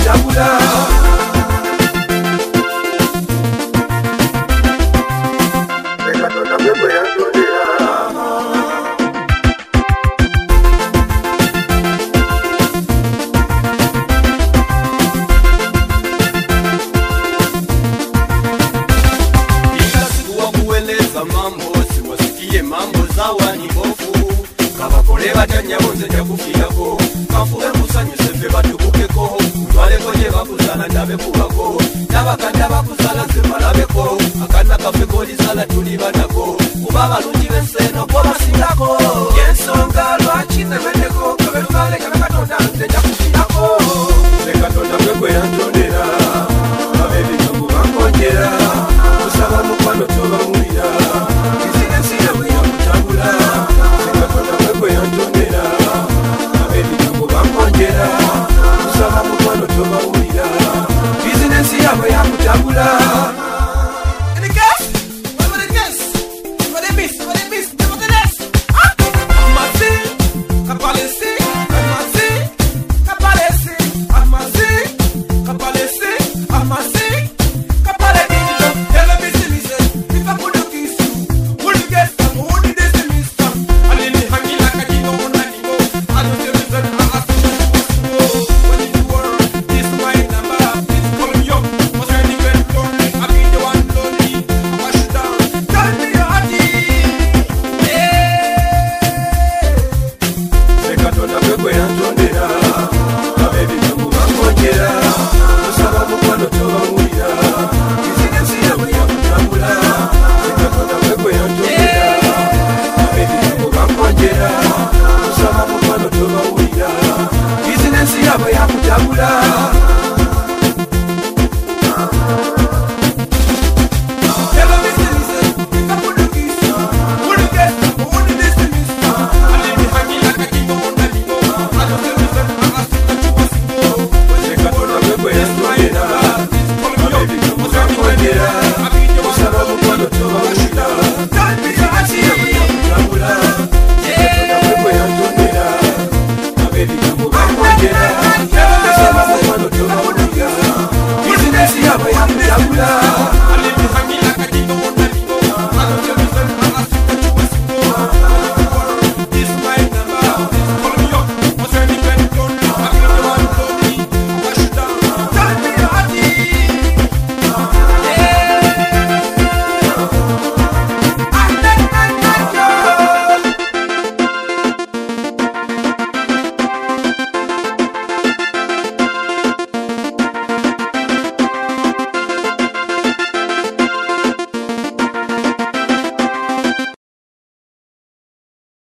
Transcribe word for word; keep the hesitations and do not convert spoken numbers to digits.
yakutambula. Katonda gwe gwe yantondera. Ila sikuwa kueleza mambo, siwasikie mambo zawa ni bofu. Kabakole batanya bonze jakufiyako, kafuwe kusanyuse fe batukukeko. Twale koje bakuzala ndabe kubako, nabakanda bakuzala zemalabeko. Akana kafe koli zala tuli banako, kuba balungi benseno kwa basingako. Yensonga lwaki nemedeko, kabe lukale kana Katonda nze jakufiyako. Katonda gwe gwe yantondera, abebi kangu bankongera. Kusaba mukwano toba mulira, bizinesi yawe yakutambula. Katonda gwe gwe yantondera, abebi kangu bankongera. Kusaba mukwano toba mulira, bizinesi yawe yakutambula. Bizinesi yabo yakutambula.